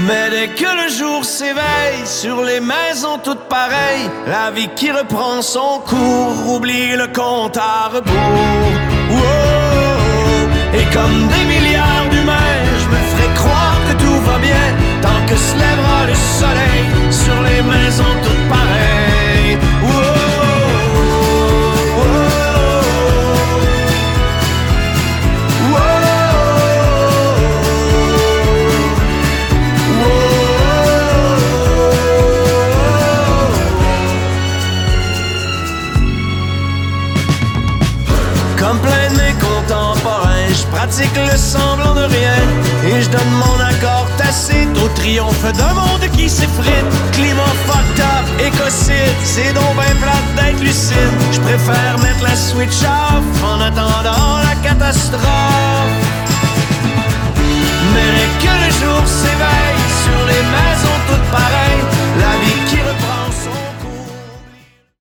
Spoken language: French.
Mais dès que le jour s'éveille, sur les maisons toutes pareilles, la vie qui reprend son cours, oublie le compte à rebours. Wow. Et comme des milliards d'humains, je me ferai croire que tout va bien, tant que se lèvera le soleil, sur les maisons toutes pareilles. Wow. Comme plein de mes contemporains, je pratique le semblant de rien et je donne mon accord tacite au triomphe d'un monde qui s'effrite. Climat fucked up, écocide, c'est donc ben plate d'être lucide. Je préfère mettre la switch off en attendant la catastrophe. Mais dès que le jour s'éveille,